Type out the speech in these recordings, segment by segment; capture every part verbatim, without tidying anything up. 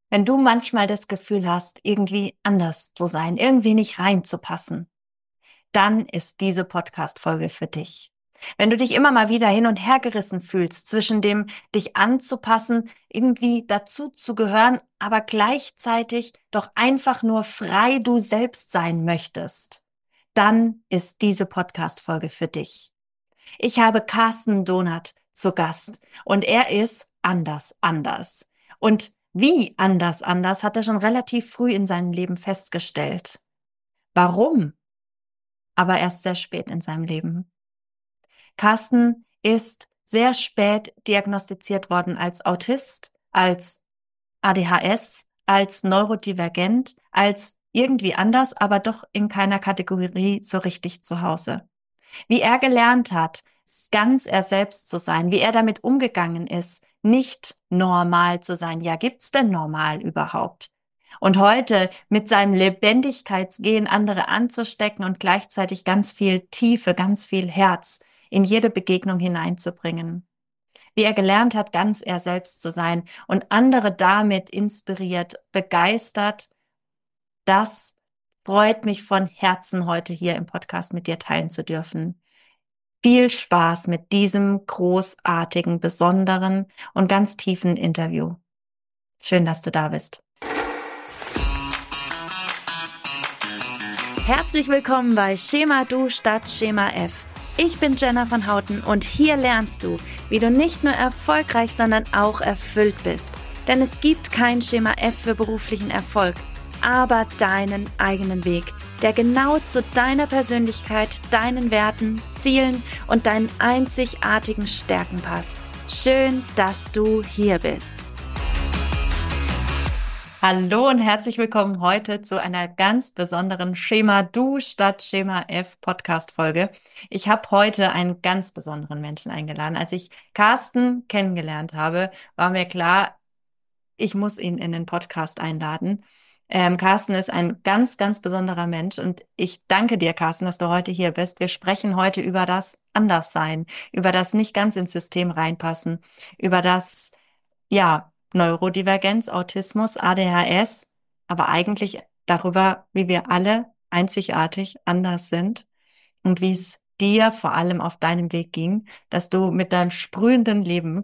Wenn du manchmal das Gefühl hast, irgendwie anders zu sein, irgendwie nicht reinzupassen, dann ist diese Podcast-Folge für dich. Wenn du dich immer mal wieder hin und her gerissen fühlst zwischen dem, dich anzupassen, irgendwie dazu zu gehören, aber gleichzeitig doch einfach nur frei du selbst sein möchtest, dann ist diese Podcast-Folge für dich. Ich habe Carsten Donath zu Gast und er ist anders, anders. Und wie anders, anders hat er schon relativ früh in seinem Leben festgestellt. Warum? Aber erst sehr spät in seinem Leben. Carsten ist sehr spät diagnostiziert worden als Autist, als A D H S, als neurodivergent, als irgendwie anders, aber doch in keiner Kategorie so richtig zu Hause. Wie er gelernt hat, ganz er selbst zu sein, wie er damit umgegangen ist, nicht normal zu sein. Ja, gibt's denn normal überhaupt? Und heute mit seinem Lebendigkeitsgehen andere anzustecken und gleichzeitig ganz viel Tiefe, ganz viel Herz in jede Begegnung hineinzubringen. Wie er gelernt hat, ganz er selbst zu sein und andere damit inspiriert, begeistert, das freut mich von Herzen, heute hier im Podcast mit dir teilen zu dürfen. Viel Spaß mit diesem großartigen, besonderen und ganz tiefen Interview. Schön, dass du da bist. Herzlich willkommen bei Schema Du statt Schema F. Ich bin Jenna von Houten und hier lernst du, wie du nicht nur erfolgreich, sondern auch erfüllt bist. Denn es gibt kein Schema F für beruflichen Erfolg, aber deinen eigenen Weg, der genau zu deiner Persönlichkeit, deinen Werten, Zielen und deinen einzigartigen Stärken passt. Schön, dass du hier bist. Hallo und herzlich willkommen heute zu einer ganz besonderen Schema Du statt Schema F Podcast-Folge. Ich habe heute einen ganz besonderen Menschen eingeladen. Als ich Carsten kennengelernt habe, war mir klar, ich muss ihn in den Podcast einladen. Ähm, Carsten ist ein ganz, ganz besonderer Mensch und ich danke dir, Carsten, dass du heute hier bist. Wir sprechen heute über das Anderssein, über das nicht ganz ins System reinpassen, über das, ja, Neurodivergenz, Autismus, A D H S, aber eigentlich darüber, wie wir alle einzigartig anders sind und wie es dir vor allem auf deinem Weg ging, dass du mit deinem sprühenden Leben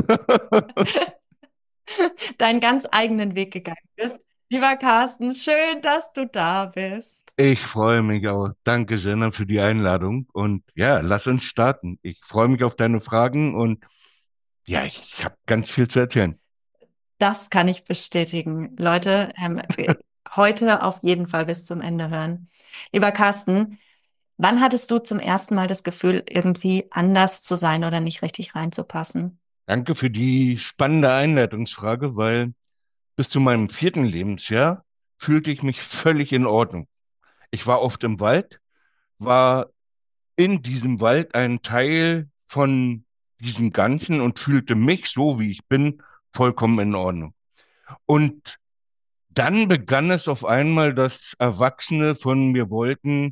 deinen ganz eigenen Weg gegangen bist. Lieber Carsten, schön, dass du da bist. Ich freue mich auch. Danke, Jenna, für die Einladung. Und ja, lass uns starten. Ich freue mich auf deine Fragen und ja, ich habe ganz viel zu erzählen. Das kann ich bestätigen. Leute, ähm, heute auf jeden Fall bis zum Ende hören. Lieber Carsten, wann hattest du zum ersten Mal das Gefühl, irgendwie anders zu sein oder nicht richtig reinzupassen? Danke für die spannende Einleitungsfrage, weil bis zu meinem vierten Lebensjahr fühlte ich mich völlig in Ordnung. Ich war oft im Wald, war in diesem Wald ein Teil von diesem Ganzen und fühlte mich, so wie ich bin, vollkommen in Ordnung. Und dann begann es auf einmal, dass Erwachsene von mir wollten,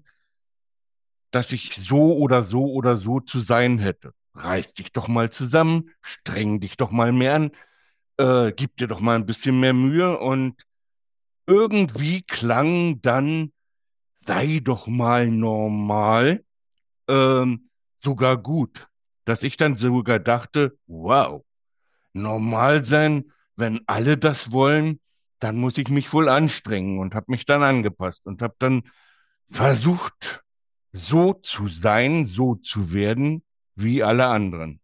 dass ich so oder so oder so zu sein hätte. Reiß dich doch mal zusammen, streng dich doch mal mehr an, äh, gib dir doch mal ein bisschen mehr Mühe und irgendwie klang dann, sei doch mal normal, ähm, sogar gut. Dass ich dann sogar dachte, wow, normal sein, wenn alle das wollen, dann muss ich mich wohl anstrengen und habe mich dann angepasst und habe dann versucht, so zu sein, so zu werden wie alle anderen.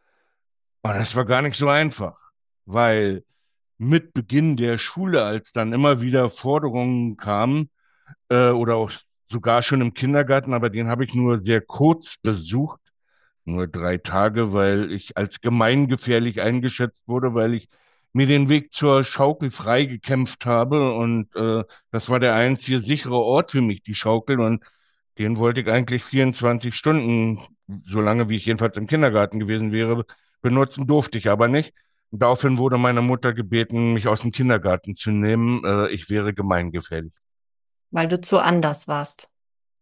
Und das war gar nicht so einfach, weil mit Beginn der Schule, als dann immer wieder Forderungen kamen, äh, oder auch sogar schon im Kindergarten, aber den habe ich nur sehr kurz besucht, nur drei Tage, weil ich als gemeingefährlich eingeschätzt wurde, weil ich mir den Weg zur Schaukel freigekämpft habe und äh, das war der einzige sichere Ort für mich, die Schaukel, und den wollte ich eigentlich vierundzwanzig Stunden, solange wie ich jedenfalls im Kindergarten gewesen wäre, benutzen, durfte ich aber nicht. Und daraufhin wurde meine Mutter gebeten, mich aus dem Kindergarten zu nehmen. Äh, ich wäre gemeingefährlich. Weil du zu anders warst.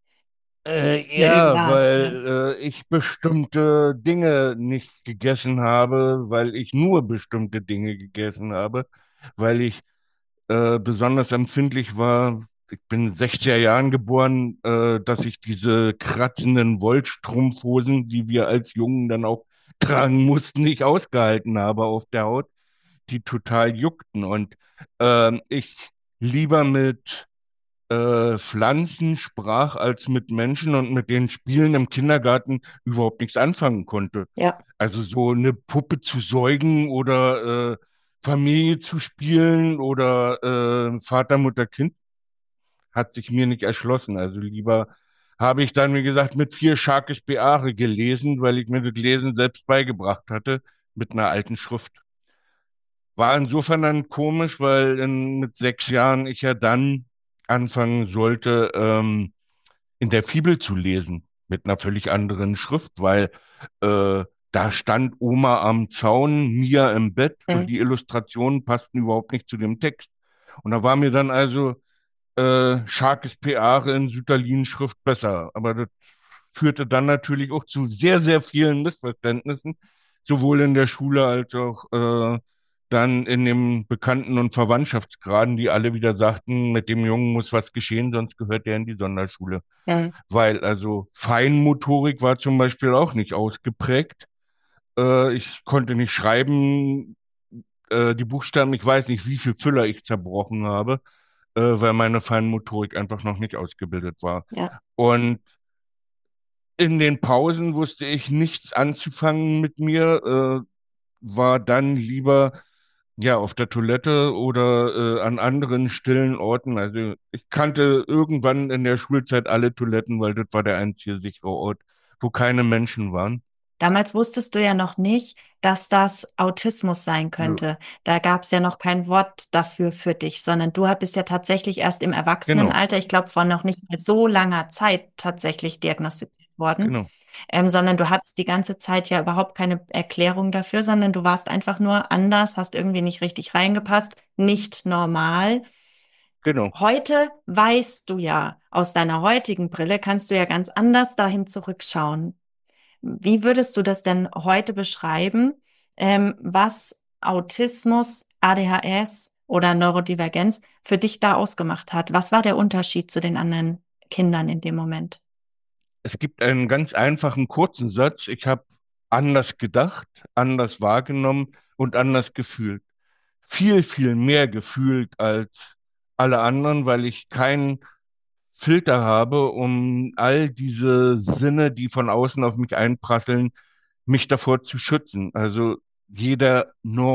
Äh, Ja, ja, ja. weil äh, ich bestimmte Dinge nicht gegessen habe, weil ich nur bestimmte Dinge gegessen habe, weil ich äh, besonders empfindlich war, ich bin in sechziger Jahren geboren, äh, dass ich diese kratzenden Wollstrumpfhosen, die wir als Jungen dann auch tragen mussten, nicht ausgehalten habe auf der Haut, die total juckten. Und ähm, ich lieber mit äh, Pflanzen sprach als mit Menschen und mit den Spielen im Kindergarten überhaupt nichts anfangen konnte. Ja. Also so eine Puppe zu säugen oder äh, Familie zu spielen oder äh, Vater, Mutter, Kind hat sich mir nicht erschlossen. Also lieber habe ich dann, wie gesagt, mit vier Scharkes Beare gelesen, weil ich mir das Lesen selbst beigebracht hatte mit einer alten Schrift. War insofern dann komisch, weil in, mit sechs Jahren ich ja dann anfangen sollte, ähm, in der Fibel zu lesen, mit einer völlig anderen Schrift, weil äh, da stand Oma am Zaun, Mia im Bett und Mhm. die Illustrationen passten überhaupt nicht zu dem Text. Und da war mir dann also äh, Scharkes Peare in Sütterlin-Schrift besser. Aber das führte dann natürlich auch zu sehr, sehr vielen Missverständnissen, sowohl in der Schule als auch äh, dann in den Bekannten- und Verwandtschaftsgraden, die alle wieder sagten, mit dem Jungen muss was geschehen, sonst gehört er in die Sonderschule. Mhm. Weil also Feinmotorik war zum Beispiel auch nicht ausgeprägt. Äh, ich konnte nicht schreiben, äh, die Buchstaben, ich weiß nicht, wie viel Füller ich zerbrochen habe, äh, weil meine Feinmotorik einfach noch nicht ausgebildet war. Ja. Und in den Pausen wusste ich nichts anzufangen mit mir, äh, war dann lieber ja auf der Toilette oder äh, an anderen stillen Orten. Also ich kannte irgendwann in der Schulzeit alle Toiletten, weil das war der einzige sichere Ort, wo keine Menschen waren. Damals wusstest du ja noch nicht, dass das Autismus sein Nö. könnte. Da gab es ja noch kein Wort dafür für dich, sondern du bist ja tatsächlich erst im Genau, Erwachsenenalter, ich glaube, vor noch nicht mal so langer Zeit tatsächlich diagnostiziert worden, genau, ähm, sondern du hattest die ganze Zeit ja überhaupt keine Erklärung dafür, sondern du warst einfach nur anders, hast irgendwie nicht richtig reingepasst, nicht normal. genau. Heute weißt du ja, aus deiner heutigen Brille kannst du ja ganz anders dahin zurückschauen. Wie würdest du das denn heute beschreiben, ähm, was Autismus, A D H S oder Neurodivergenz für dich da ausgemacht hat? Was war der Unterschied zu den anderen Kindern in dem Moment? Es gibt einen ganz einfachen kurzen Satz. Ich habe anders gedacht, anders wahrgenommen und anders gefühlt. Viel, viel mehr gefühlt als alle anderen, weil ich keinen Filter habe, um all diese Sinne, die von außen auf mich einprasseln, mich davor zu schützen. Also jeder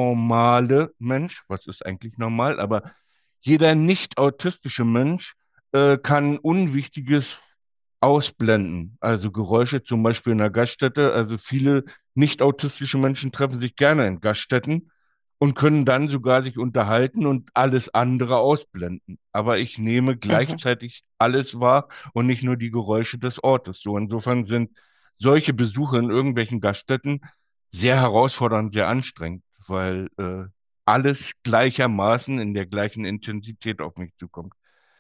normale Mensch, was ist eigentlich normal, aber jeder nicht autistische Mensch äh, kann Unwichtiges ausblenden. Also Geräusche zum Beispiel in einer Gaststätte. Also viele nicht autistische Menschen treffen sich gerne in Gaststätten und können dann sogar sich unterhalten und alles andere ausblenden. Aber ich nehme Mhm. gleichzeitig alles wahr und nicht nur die Geräusche des Ortes. So insofern sind solche Besuche in irgendwelchen Gaststätten sehr herausfordernd, sehr anstrengend, weil äh, alles gleichermaßen in der gleichen Intensität auf mich zukommt.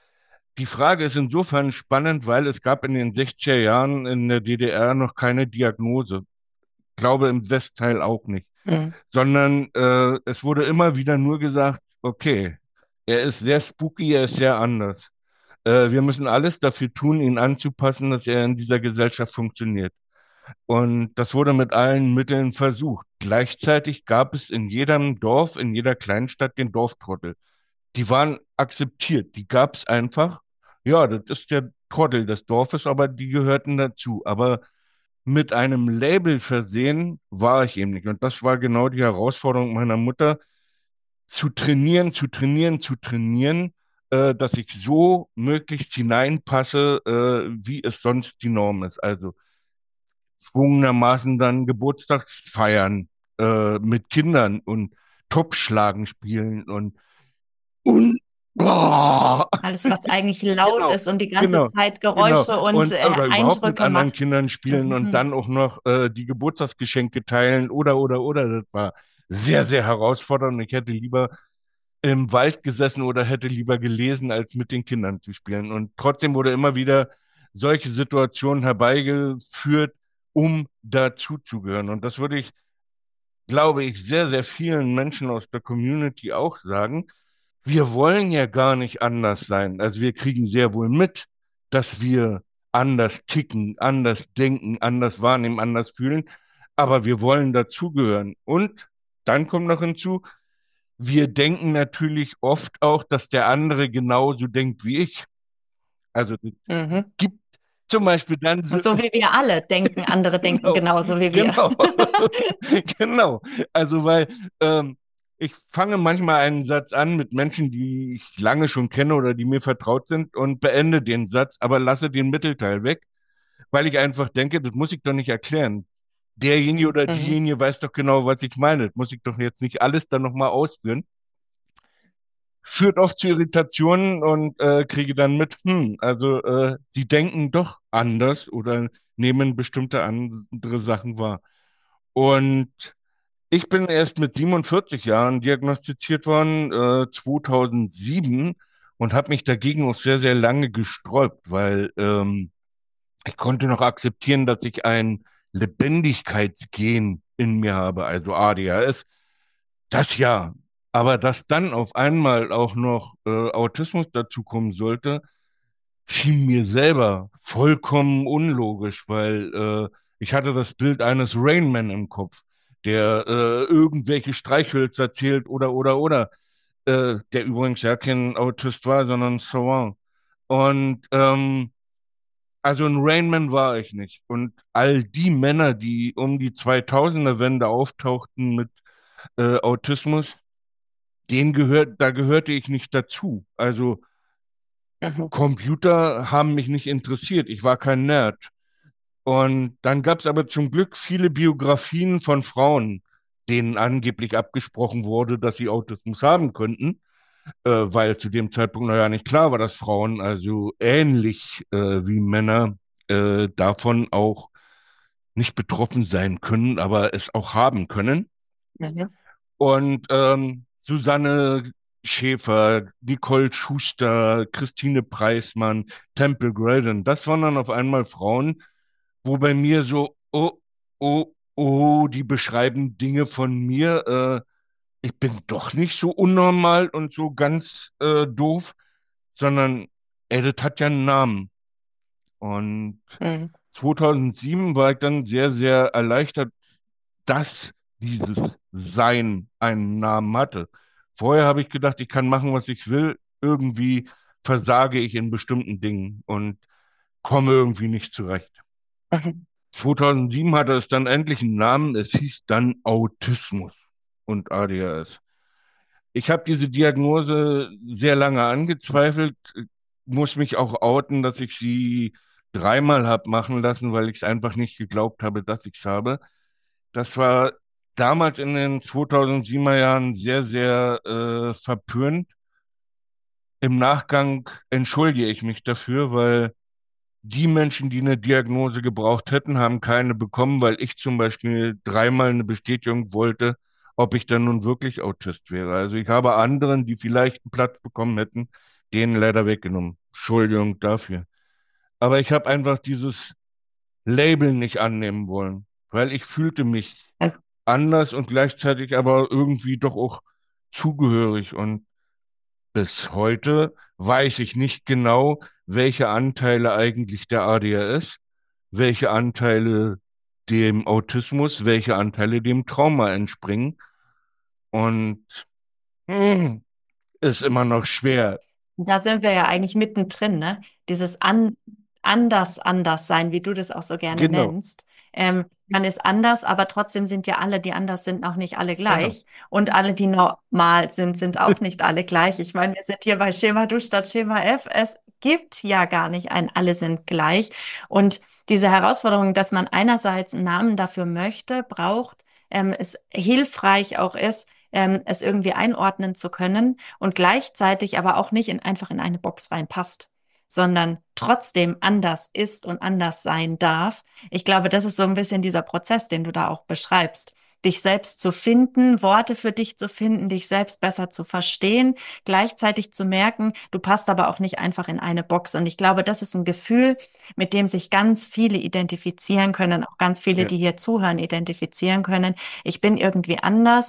Die Frage ist insofern spannend, weil es gab in den sechziger Jahren in der D D R noch keine Diagnose. Ich glaube im Westteil auch nicht, Mhm. sondern äh, es wurde immer wieder nur gesagt, okay, er ist sehr spooky, er ist sehr anders. Äh, wir müssen alles dafür tun, ihn anzupassen, dass er in dieser Gesellschaft funktioniert. Und das wurde mit allen Mitteln versucht. Gleichzeitig gab es in jedem Dorf, in jeder Kleinstadt den Dorftrottel. Die waren akzeptiert, die gab es einfach. Ja, das ist der Trottel des Dorfes, aber die gehörten dazu. Aber mit einem Label versehen war ich eben nicht. Und das war genau die Herausforderung meiner Mutter, zu trainieren, zu trainieren, zu trainieren, äh, dass ich so möglichst hineinpasse, äh, wie es sonst die Norm ist. Also gezwungenermaßen dann Geburtstagsfeiern äh, mit Kindern und Topfschlagen spielen und, und boah, Alles, was eigentlich laut genau, ist und die ganze genau, Zeit genau. Geräusche und Und äh, oder überhaupt mit Eindrücke anderen macht. Kindern spielen und Mhm. dann auch noch äh, die Geburtstagsgeschenke teilen oder oder oder. Das war sehr, sehr herausfordernd. Ich hätte lieber im Wald gesessen oder hätte lieber gelesen, als mit den Kindern zu spielen. Und trotzdem wurde immer wieder solche Situationen herbeigeführt, um dazuzugehören. Und das würde ich, glaube ich, sehr, sehr vielen Menschen aus der Community auch sagen. wir wollen ja gar nicht anders sein. Also wir kriegen sehr wohl mit, dass wir anders ticken, anders denken, anders wahrnehmen, anders fühlen, aber wir wollen dazugehören. Und dann kommt noch hinzu, wir denken natürlich oft auch, dass der andere genauso denkt wie ich. Also es Mhm. gibt zum Beispiel dann so, So wie wir alle denken, andere denken genau, genauso wie wir. genau, genau. Also weil ähm, ich fange manchmal einen Satz an mit Menschen, die ich lange schon kenne oder die mir vertraut sind und beende den Satz, aber lasse den Mittelteil weg, weil ich einfach denke, das muss ich doch nicht erklären. Derjenige oder Mhm. diejenige weiß doch genau, was ich meine. Das muss ich doch jetzt nicht alles dann nochmal ausführen. Führt oft zu Irritationen und äh, kriege dann mit, hm, also äh, sie denken doch anders oder nehmen bestimmte andere Sachen wahr. Und ich bin erst mit siebenundvierzig Jahren diagnostiziert worden, äh, zweitausendsieben, und habe mich dagegen auch sehr, sehr lange gesträubt, weil ähm, ich konnte noch akzeptieren, dass ich ein Lebendigkeitsgen in mir habe, also A D H S. Das ja. Aber dass dann auf einmal auch noch äh, Autismus dazukommen sollte, schien mir selber vollkommen unlogisch, weil äh, ich hatte das Bild eines Rainman im Kopf, der äh, irgendwelche Streichhölzer zählt oder oder oder, äh, der übrigens ja kein Autist war, sondern Savant. Und ähm, also ein Rainman war ich nicht. Und all die Männer, die um die zweitausender-Wende auftauchten mit äh, Autismus, denen gehört, da gehörte ich nicht dazu. Also Mhm. Computer haben mich nicht interessiert. Ich war kein Nerd. Und dann gab es aber zum Glück viele Biografien von Frauen, denen angeblich abgesprochen wurde, dass sie Autismus haben könnten, äh, weil zu dem Zeitpunkt noch ja nicht klar war, dass Frauen also ähnlich äh, wie Männer äh, davon auch nicht betroffen sein können, aber es auch haben können. Mhm. Und ähm, Susanne Schäfer, Nicole Schuster, Christine Preismann, Temple Grandin, das waren dann auf einmal Frauen, wo bei mir so, oh, oh, oh, die beschreiben Dinge von mir. Äh, ich bin doch nicht so unnormal und so ganz äh, doof, sondern Edith hat ja einen Namen. Und Mhm. zweitausendsieben war ich dann sehr, sehr erleichtert, dass dieses Sein einen Namen hatte. Vorher habe ich gedacht, ich kann machen, was ich will. Irgendwie versage ich in bestimmten Dingen und komme irgendwie nicht zurecht. Mhm. zweitausendsieben hatte es dann endlich einen Namen. Es hieß dann Autismus und A D H S. Ich habe diese Diagnose sehr lange angezweifelt, muss mich auch outen, dass ich sie dreimal habe machen lassen, weil ich es einfach nicht geglaubt habe, dass ich es habe. Das war damals in den zweitausendsiebener Jahren sehr, sehr äh, verpönt. Im Nachgang entschuldige ich mich dafür, weil die Menschen, die eine Diagnose gebraucht hätten, haben keine bekommen, weil ich zum Beispiel dreimal eine Bestätigung wollte, ob ich dann nun wirklich Autist wäre. Also ich habe anderen, die vielleicht einen Platz bekommen hätten, denen leider weggenommen. Entschuldigung dafür. Aber ich habe einfach dieses Label nicht annehmen wollen, weil ich fühlte mich anders und gleichzeitig aber irgendwie doch auch zugehörig. Und bis heute weiß ich nicht genau, welche Anteile eigentlich der A D H S, welche Anteile dem Autismus, welche Anteile dem Trauma entspringen. Und hm, ist immer noch schwer. Da sind wir ja eigentlich mittendrin, ne? Dieses an, anders, anders sein, wie du das auch so gerne Genau, nennst. Ähm, man ist anders, aber trotzdem sind ja alle, die anders sind, auch nicht alle genau. gleich. Und alle, die normal sind, sind auch nicht alle gleich. Ich meine, wir sind hier bei Schema Du statt Schema F. Es gibt ja gar nicht ein, alle sind gleich. Und diese Herausforderung, dass man einerseits einen Namen dafür möchte, braucht, ähm, es hilfreich auch ist, ähm, es irgendwie einordnen zu können und gleichzeitig aber auch nicht in, einfach in eine Box reinpasst, sondern trotzdem anders ist und anders sein darf. Ich glaube, das ist so ein bisschen dieser Prozess, den du da auch beschreibst. Dich selbst zu finden, Worte für dich zu finden, dich selbst besser zu verstehen, gleichzeitig zu merken, du passt aber auch nicht einfach in eine Box. Und ich glaube, das ist ein Gefühl, mit dem sich ganz viele identifizieren können, auch ganz viele, Ja, die hier zuhören, identifizieren können. Ich bin irgendwie anders.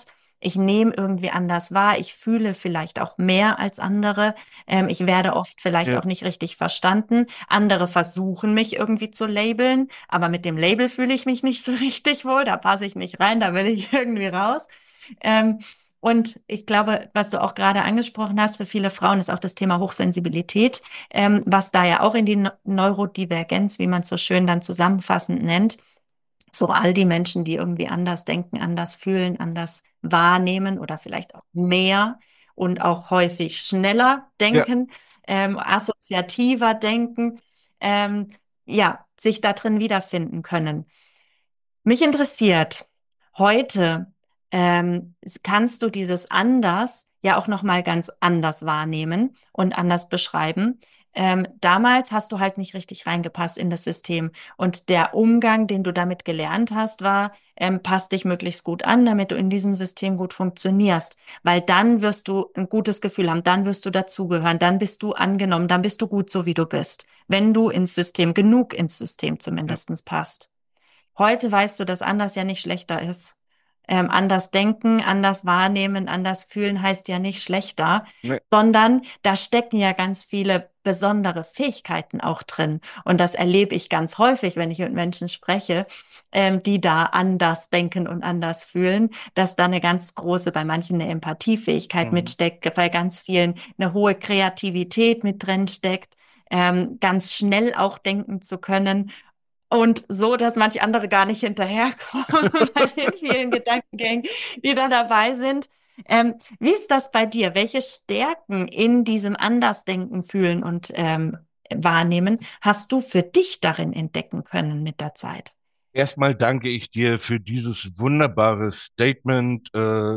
Ich nehme irgendwie anders wahr. Ich fühle vielleicht auch mehr als andere. Ähm, ich werde oft vielleicht Ja, auch nicht richtig verstanden. Andere versuchen mich irgendwie zu labeln, aber mit dem Label fühle ich mich nicht so richtig wohl. Da passe ich nicht rein, da will ich irgendwie raus. Ähm, und ich glaube, was du auch gerade angesprochen hast, für viele Frauen ist auch das Thema Hochsensibilität, ähm, was da ja auch in die Ne- Neurodivergenz, wie man es so schön dann zusammenfassend nennt, so all die Menschen, die irgendwie anders denken, anders fühlen, anders wahrnehmen oder vielleicht auch mehr und auch häufig schneller ja, denken, ähm, assoziativer denken, ähm, ja, sich da drin wiederfinden können. Mich interessiert heute, ähm, kannst du dieses anders ja auch noch mal ganz anders wahrnehmen und anders beschreiben. Ähm, damals hast du halt nicht richtig reingepasst in das System und der Umgang, den du damit gelernt hast, war, ähm, passt dich möglichst gut an, damit du in diesem System gut funktionierst, weil dann wirst du ein gutes Gefühl haben, dann wirst du dazugehören, dann bist du angenommen, dann bist du gut so, wie du bist, wenn du ins System, genug ins System ja. zumindestens passt. Heute weißt du, dass anders ja nicht schlechter ist. Ähm, anders denken, anders wahrnehmen, anders fühlen heißt ja nicht schlechter, Nee. sondern da stecken ja ganz viele besondere Fähigkeiten auch drin. Und das erlebe ich ganz häufig, wenn ich mit Menschen spreche, ähm, die da anders denken und anders fühlen, dass da eine ganz große, bei manchen eine Empathiefähigkeit Mhm. mitsteckt, bei ganz vielen eine hohe Kreativität mit drin steckt, ähm, ganz schnell auch denken zu können. Und so, dass manche andere gar nicht hinterherkommen bei den vielen Gedankengängen, die da dabei sind. Ähm, wie ist das bei dir? Welche Stärken in diesem Andersdenken, Fühlen und ähm, Wahrnehmen hast du für dich darin entdecken können mit der Zeit? Erstmal danke ich dir für dieses wunderbare Statement. Äh,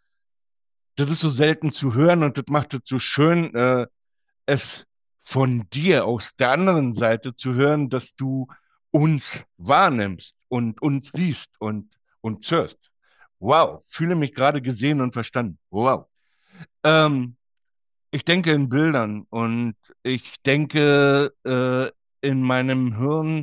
das ist so selten zu hören und das macht es so schön, äh, es von dir aus der anderen Seite zu hören, dass du uns wahrnimmst und uns siehst und und hörst. Wow, fühle mich gerade gesehen und verstanden. Wow. Ähm, ich denke in Bildern und ich denke äh, in meinem Hirn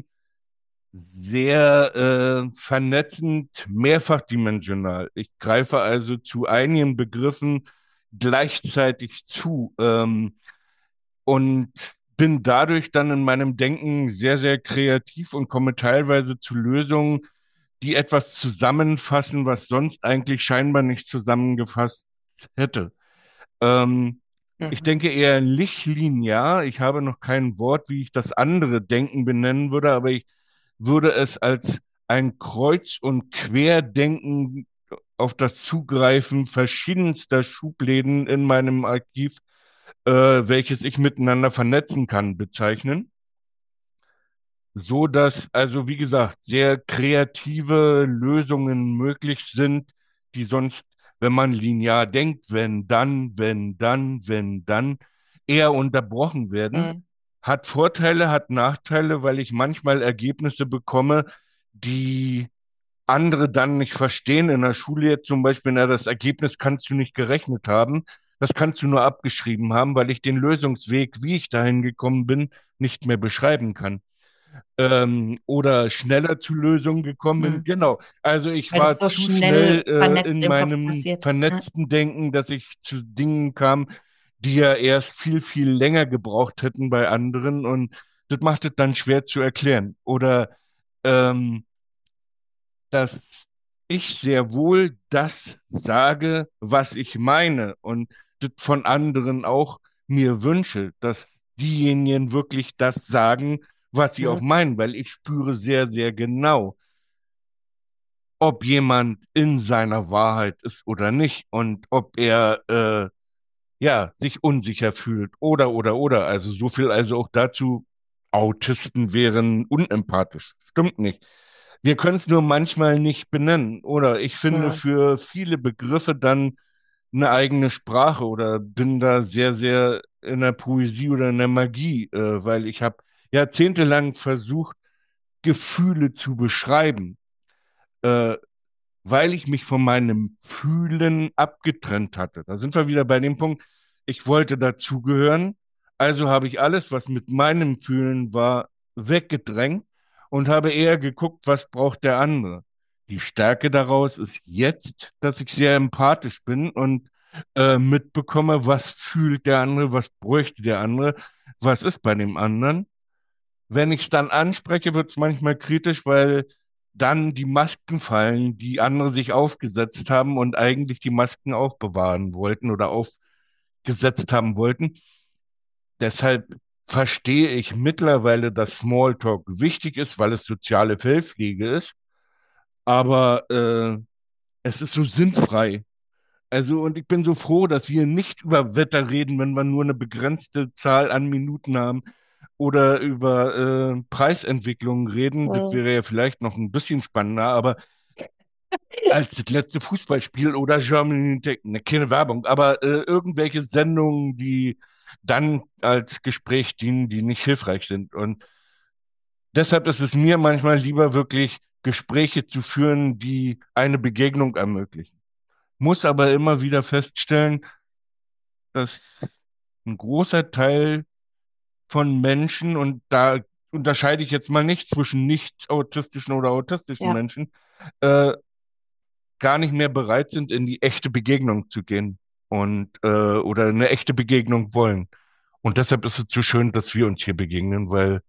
sehr äh, vernetzend, mehrfachdimensional. Ich greife also zu einigen Begriffen gleichzeitig zu ähm, und bin dadurch dann in meinem Denken sehr, sehr kreativ und komme teilweise zu Lösungen, die etwas zusammenfassen, was sonst eigentlich scheinbar nicht zusammengefasst hätte. Ähm, ich Mhm. denke eher lichtlinear. Ich habe noch kein Wort, wie ich das andere Denken benennen würde, aber ich würde es als ein Kreuz- und Querdenken auf das Zugreifen verschiedenster Schubläden in meinem Archiv, äh, welches ich miteinander vernetzen kann, bezeichnen. So dass also, wie gesagt, sehr kreative Lösungen möglich sind, die sonst, wenn man linear denkt, wenn dann, wenn dann, wenn dann, eher unterbrochen werden. Mhm. Hat Vorteile, hat Nachteile, weil ich manchmal Ergebnisse bekomme, die andere dann nicht verstehen. In der Schule jetzt zum Beispiel, na, das Ergebnis kannst du nicht gerechnet haben. Das kannst du nur abgeschrieben haben, weil ich den Lösungsweg, wie ich dahin gekommen bin, nicht mehr beschreiben kann, ähm, oder schneller zu Lösungen gekommen bin. Mhm. Genau. Also ich Weil das war so zu schnell schnell äh, vernetzt in im Kopf meinem passiert. Ja. vernetzten Denken, dass ich zu Dingen kam, die ja erst viel, viel länger gebraucht hätten bei anderen. Und das macht es dann schwer zu erklären. Oder ähm, dass ich sehr wohl das sage, was ich meine und das von anderen auch mir wünsche, dass diejenigen wirklich das sagen, was sie auch Mhm. meinen, weil ich spüre sehr, sehr genau, ob jemand in seiner Wahrheit ist oder nicht und ob er äh, ja sich unsicher fühlt oder oder oder. Also so viel also auch dazu. Autisten wären unempathisch. Stimmt nicht. Wir können es nur manchmal nicht benennen. Oder ich finde Mhm. für viele Begriffe dann eine eigene Sprache oder bin da sehr, sehr in der Poesie oder in der Magie, äh, weil ich habe jahrzehntelang versucht, Gefühle zu beschreiben, äh, weil ich mich von meinem Fühlen abgetrennt hatte. Da sind wir wieder bei dem Punkt, ich wollte dazugehören, also habe ich alles, was mit meinem Fühlen war, weggedrängt und habe eher geguckt, was braucht der andere. Die Stärke daraus ist jetzt, dass ich sehr empathisch bin und äh, mitbekomme, was fühlt der andere, was bräuchte der andere, was ist bei dem anderen. Wenn ich es dann anspreche, wird es manchmal kritisch, weil dann die Masken fallen, die andere sich aufgesetzt haben und eigentlich die Masken aufbewahren wollten oder aufgesetzt haben wollten. Deshalb verstehe ich mittlerweile, dass Smalltalk wichtig ist, weil es soziale Fellpflege ist, aber äh, es ist so sinnfrei. Also, und ich bin so froh, dass wir nicht über Wetter reden, wenn wir nur eine begrenzte Zahl an Minuten haben oder über äh, Preisentwicklungen reden. Das Mhm. wäre ja vielleicht noch ein bisschen spannender, aber als das letzte Fußballspiel oder Germany Tech, ne, keine Werbung, aber äh, irgendwelche Sendungen, die dann als Gespräch dienen, die nicht hilfreich sind. Und deshalb ist es mir manchmal lieber, wirklich Gespräche zu führen, die eine Begegnung ermöglichen. Muss aber immer wieder feststellen, dass ein großer Teil von Menschen, und da unterscheide ich jetzt mal nicht zwischen nicht autistischen oder autistischen Ja. Menschen, äh, gar nicht mehr bereit sind, in die echte Begegnung zu gehen und äh, oder eine echte Begegnung wollen. Und deshalb ist es so schön, dass wir uns hier begegnen, weil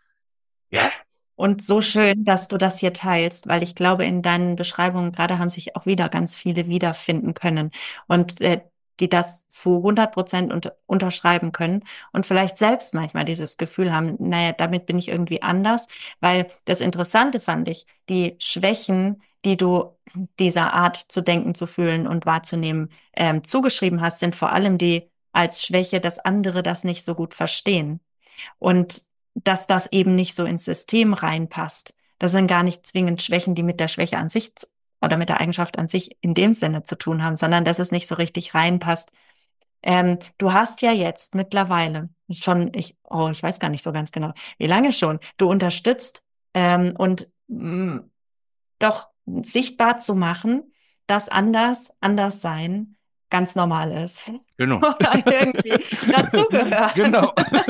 ja, Und so schön, dass du das hier teilst, weil ich glaube, in deinen Beschreibungen gerade haben sich auch wieder ganz viele wiederfinden können und äh, die das zu hundert Prozent unter unterschreiben können und vielleicht selbst manchmal dieses Gefühl haben, naja, damit bin ich irgendwie anders, weil das Interessante fand ich, die Schwächen, die du dieser Art zu denken, zu fühlen und wahrzunehmen ähm, zugeschrieben hast, sind vor allem die als Schwäche, dass andere das nicht so gut verstehen. Und dass das eben nicht so ins System reinpasst. Das sind gar nicht zwingend Schwächen, die mit der Schwäche an sich zu- oder mit der Eigenschaft an sich in dem Sinne zu tun haben, sondern dass es nicht so richtig reinpasst. Ähm, du hast ja jetzt mittlerweile schon, ich, oh, ich weiß gar nicht so ganz genau, wie lange schon, du unterstützt ähm, und mh, doch sichtbar zu machen, dass anders, anders sein ganz normal ist. genau. Oder irgendwie dazugehört. Genau.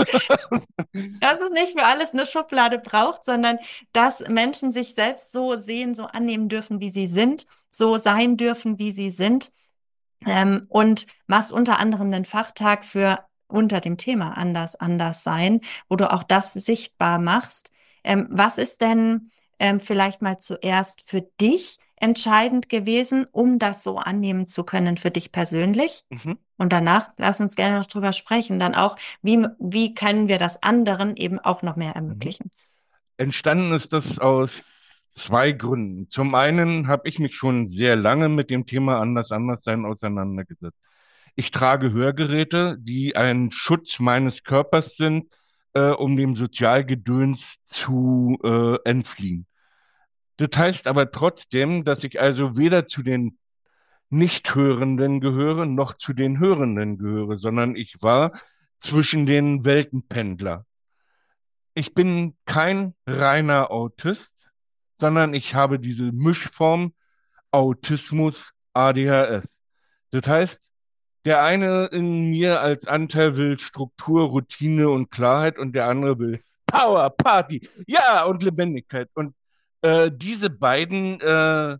Dass es nicht für alles eine Schublade braucht, sondern dass Menschen sich selbst so sehen, so annehmen dürfen, wie sie sind, so sein dürfen, wie sie sind. Ähm, und machst unter anderem einen Fachtag für unter dem Thema Anders, Anders sein, wo du auch das sichtbar machst. Ähm, was ist denn ähm, vielleicht mal zuerst für dich entscheidend gewesen, um das so annehmen zu können für dich persönlich? Mhm. Und danach lass uns gerne noch drüber sprechen. Dann auch, wie, wie können wir das anderen eben auch noch mehr Mhm. ermöglichen? Entstanden ist das aus zwei Gründen. Zum einen habe ich mich schon sehr lange mit dem Thema Anders, Anderssein auseinandergesetzt. Ich trage Hörgeräte, die ein Schutz meines Körpers sind, äh, um dem Sozialgedöns zu äh, entfliehen. Das heißt aber trotzdem, dass ich also weder zu den Nichthörenden gehöre, noch zu den Hörenden gehöre, sondern ich war zwischen den Weltenpendler. Ich bin kein reiner Autist, sondern ich habe diese Mischform Autismus A D H S. Das heißt, der eine in mir als Anteil will Struktur, Routine und Klarheit und der andere will Power, Party, ja und Lebendigkeit. Und äh, diese beiden äh,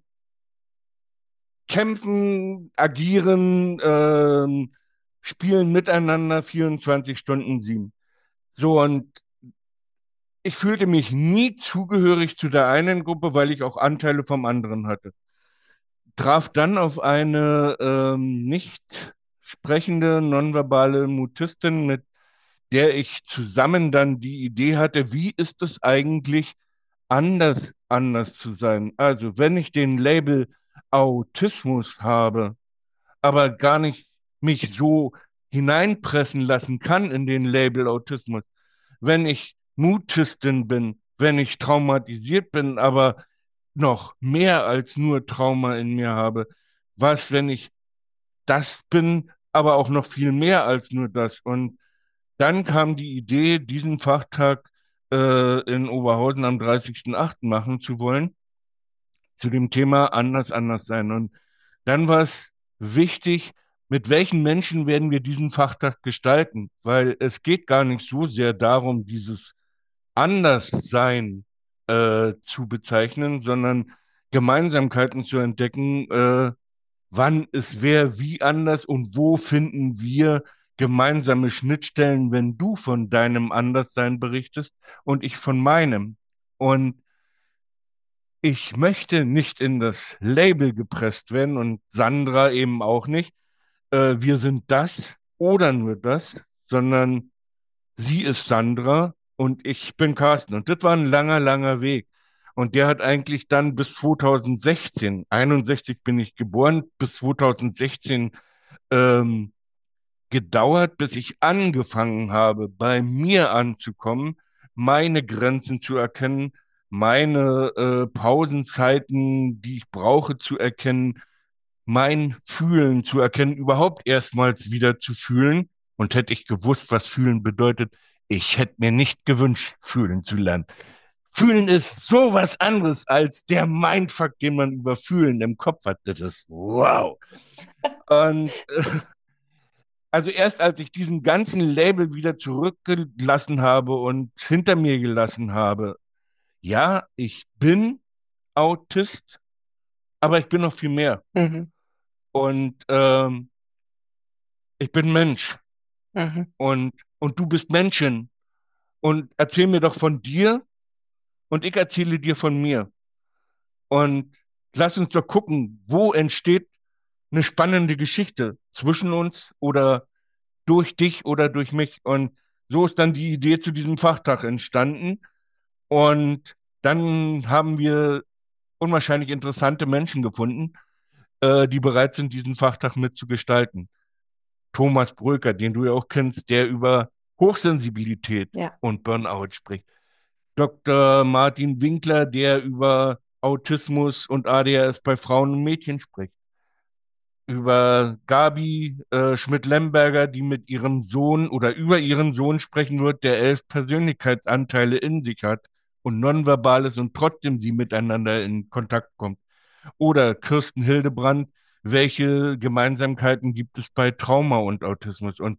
kämpfen, agieren, ähm, spielen miteinander vierundzwanzig Stunden sieben. So, und ich fühlte mich nie zugehörig zu der einen Gruppe, weil ich auch Anteile vom anderen hatte. Traf dann auf eine ähm, nicht sprechende, nonverbale Mutistin, mit der ich zusammen dann die Idee hatte, wie ist es eigentlich, anders, anders zu sein? Also, wenn ich den Label Autismus habe, aber gar nicht mich so hineinpressen lassen kann in den Label Autismus, wenn ich Mutistin bin, wenn ich traumatisiert bin, aber noch mehr als nur Trauma in mir habe, was, wenn ich das bin, aber auch noch viel mehr als nur das. Und dann kam die Idee, diesen Fachtag äh, in Oberhausen am dreißigsten achten machen zu wollen, zu dem Thema anders, anders sein. Und dann war es wichtig, mit welchen Menschen werden wir diesen Fachtag gestalten, weil es geht gar nicht so sehr darum, dieses Anderssein äh, zu bezeichnen, sondern Gemeinsamkeiten zu entdecken, äh, wann ist wer wie anders und wo finden wir gemeinsame Schnittstellen, wenn du von deinem Anderssein berichtest und ich von meinem. Und ich möchte nicht in das Label gepresst werden und Sandra eben auch nicht. Äh, wir sind das oder nur das, sondern sie ist Sandra und ich bin Carsten. Und das war ein langer, langer Weg. Und der hat eigentlich dann bis zwanzig sechzehn, einundsechzig bin ich geboren, bis zwanzig sechzehn ähm, gedauert, bis ich angefangen habe, bei mir anzukommen, meine Grenzen zu erkennen, meine äh, Pausenzeiten, die ich brauche, zu erkennen, mein Fühlen zu erkennen, überhaupt erstmals wieder zu fühlen. Und hätte ich gewusst, was fühlen bedeutet, ich hätte mir nicht gewünscht, fühlen zu lernen. Fühlen ist so was anderes als der Mindfuck, den man über Fühlen im Kopf hat. Das ist wow. Und äh, also erst als ich diesen ganzen Label wieder zurückgelassen habe und hinter mir gelassen habe, ja, ich bin Autist, aber ich bin noch viel mehr. Mhm. Und ähm, ich bin Mensch Mhm. und, und du bist Menschen. Und erzähl mir doch von dir und ich erzähle dir von mir. Und lass uns doch gucken, wo entsteht eine spannende Geschichte zwischen uns oder durch dich oder durch mich. Und so ist dann die Idee zu diesem Fachtag entstanden. Und dann haben wir unwahrscheinlich interessante Menschen gefunden, äh, die bereit sind, diesen Fachtag mitzugestalten. Thomas Bröker, den du ja auch kennst, der über Hochsensibilität Ja. und Burnout spricht. Doktor Martin Winkler, der über Autismus und A D H S bei Frauen und Mädchen spricht. Über Gabi äh, Schmidt-Lemberger, die mit ihrem Sohn oder über ihren Sohn sprechen wird, der elf Persönlichkeitsanteile in sich hat und nonverbal ist und trotzdem sie miteinander in Kontakt kommt. Oder Kirsten Hildebrand, welche Gemeinsamkeiten gibt es bei Trauma und Autismus? Und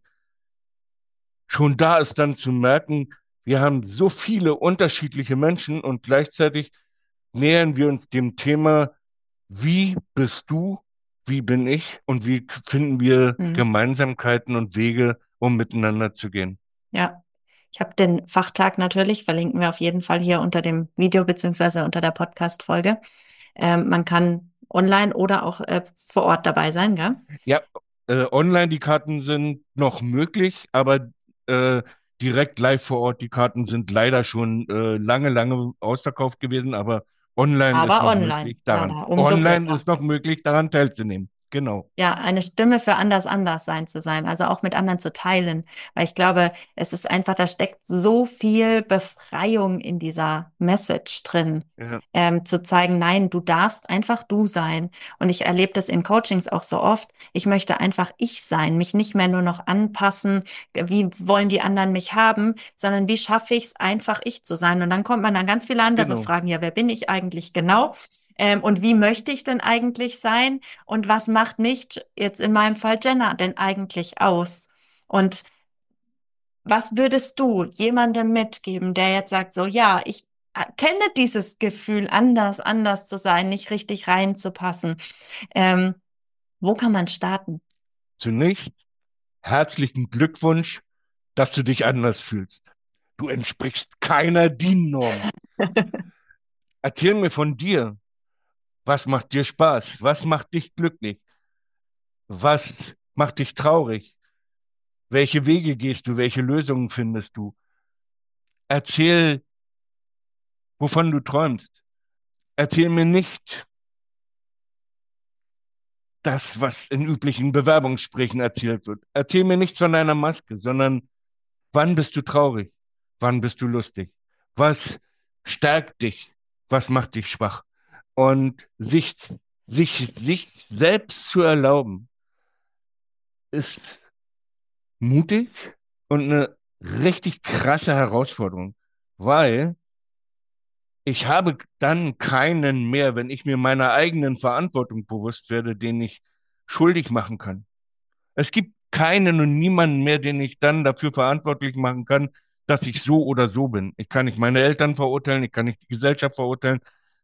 schon da ist dann zu merken, wir haben so viele unterschiedliche Menschen und gleichzeitig nähern wir uns dem Thema, wie bist du, wie bin ich und wie k- finden wir Mhm. Gemeinsamkeiten und Wege, um miteinander zu gehen. Ja. Ich habe den Fachtag natürlich, verlinken wir auf jeden Fall hier unter dem Video beziehungsweise unter der Podcast-Folge. Ähm, man kann online oder auch äh, vor Ort dabei sein, gell? Ja, äh, online die Karten sind noch möglich, aber äh, direkt live vor Ort die Karten sind leider schon äh, lange, lange ausverkauft gewesen, aber online ist Aber noch online, möglich ja, daran. da umso Online besser. ist noch möglich daran teilzunehmen. Genau. Ja, eine Stimme für anders anders sein zu sein, also auch mit anderen zu teilen, weil ich glaube, es ist einfach, da steckt so viel Befreiung in dieser Message drin, Ja, ähm, zu zeigen, nein, du darfst einfach du sein. Und ich erlebe das in Coachings auch so oft. Ich möchte einfach ich sein, mich nicht mehr nur noch anpassen, wie wollen die anderen mich haben, sondern wie schaffe ich es, einfach ich zu sein. Und dann kommt man an ganz viele andere genau. Fragen. Ja, wer bin ich eigentlich genau? Ähm, und wie möchte ich denn eigentlich sein? Und was macht mich jetzt in meinem Fall Jenna denn eigentlich aus? Und was würdest du jemandem mitgeben, der jetzt sagt, so, ja, ich äh, kenne dieses Gefühl, anders, anders zu sein, nicht richtig reinzupassen. Ähm, wo kann man starten? Zunächst herzlichen Glückwunsch, dass du dich anders fühlst. Du entsprichst keiner D I N-Norm. Erzähl mir von dir. Was macht dir Spaß? Was macht dich glücklich? Was macht dich traurig? Welche Wege gehst du? Welche Lösungen findest du? Erzähl, wovon du träumst. Erzähl mir nicht das, was in üblichen Bewerbungsgesprächen erzählt wird. Erzähl mir nichts von deiner Maske, sondern wann bist du traurig? Wann bist du lustig? Was stärkt dich? Was macht dich schwach? Und sich, sich, sich selbst zu erlauben, ist mutig und eine richtig krasse Herausforderung, weil ich habe dann keinen mehr, wenn ich mir meiner eigenen Verantwortung bewusst werde, den ich schuldig machen kann. Es gibt keinen und niemanden mehr, den ich dann dafür verantwortlich machen kann, dass ich so oder so bin. Ich kann nicht meine Eltern verurteilen, ich kann nicht die Gesellschaft verurteilen.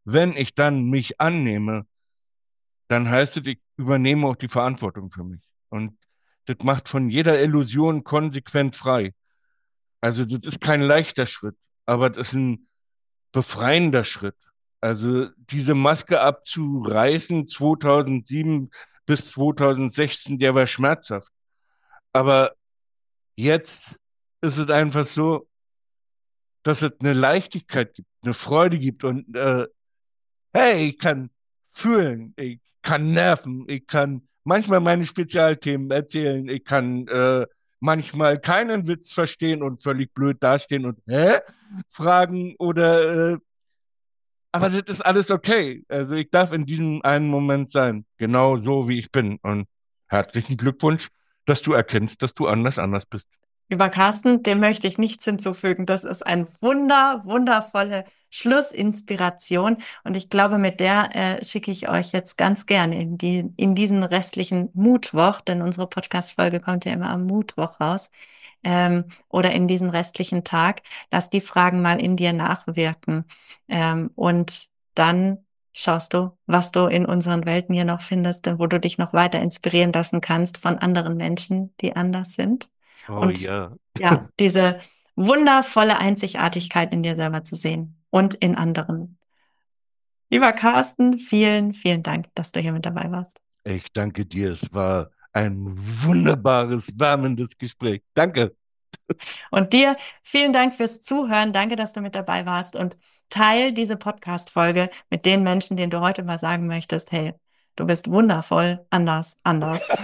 wenn ich dann mich annehme, dann heißt es, ich übernehme auch die Verantwortung für mich. Und das macht von jeder Illusion konsequent frei. Also das ist kein leichter Schritt, aber das ist ein befreiender Schritt. Also diese Maske abzureißen, zweitausendsieben bis zweitausendsechzehn, der war schmerzhaft. Aber jetzt ist es einfach so, dass es eine Leichtigkeit gibt, eine Freude gibt und äh, hey, ich kann fühlen, ich kann nerven, ich kann manchmal meine Spezialthemen erzählen, ich kann äh, manchmal keinen Witz verstehen und völlig blöd dastehen und hä? Fragen oder äh, aber das ist alles okay. Also ich darf in diesem einen Moment sein, genau so wie ich bin. Und herzlichen Glückwunsch, dass du erkennst, dass du anders anders bist. Lieber Carsten, dem möchte ich nichts hinzufügen. Das ist ein wunder, wundervolle Schlussinspiration. Und ich glaube, mit der äh, schicke ich euch jetzt ganz gerne in die, in diesen restlichen Mutwoch, denn unsere Podcast-Folge kommt ja immer am Mutwoch raus, ähm, oder in diesen restlichen Tag. Lass die Fragen mal in dir nachwirken. Ähm, und dann schaust du, was du in unseren Welten hier noch findest, wo du dich noch weiter inspirieren lassen kannst von anderen Menschen, die anders sind. Oh Und ja. ja, diese wundervolle Einzigartigkeit in dir selber zu sehen und in anderen. Lieber Carsten, vielen, vielen Dank, dass du hier mit dabei warst. Ich danke dir. Es war ein wunderbares, wärmendes Gespräch. Danke. Und dir vielen Dank fürs Zuhören. Danke, dass du mit dabei warst und teil diese Podcast-Folge mit den Menschen, denen du heute mal sagen möchtest, hey, du bist wundervoll, anders, anders.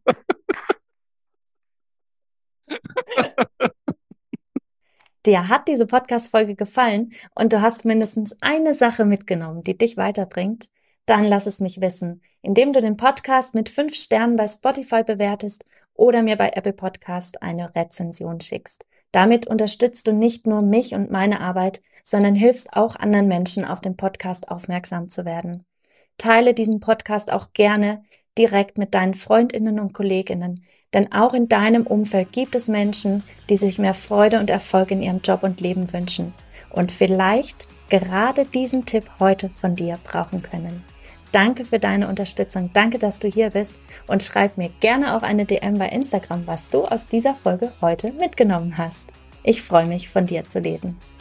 Dir hat diese Podcast-Folge gefallen und du hast mindestens eine Sache mitgenommen, die dich weiterbringt, dann lass es mich wissen, indem du den Podcast mit fünf Sternen bei Spotify bewertest oder mir bei Apple Podcast eine Rezension schickst. Damit unterstützt du nicht nur mich und meine Arbeit, sondern hilfst auch anderen Menschen, auf den Podcast aufmerksam zu werden. Teile diesen Podcast auch gerne direkt mit deinen Freundinnen und Kolleginnen, denn auch in deinem Umfeld gibt es Menschen, die sich mehr Freude und Erfolg in ihrem Job und Leben wünschen und vielleicht gerade diesen Tipp heute von dir brauchen können. Danke für deine Unterstützung, danke, dass du hier bist und schreib mir gerne auch eine D M bei Instagram, was du aus dieser Folge heute mitgenommen hast. Ich freue mich, von dir zu lesen.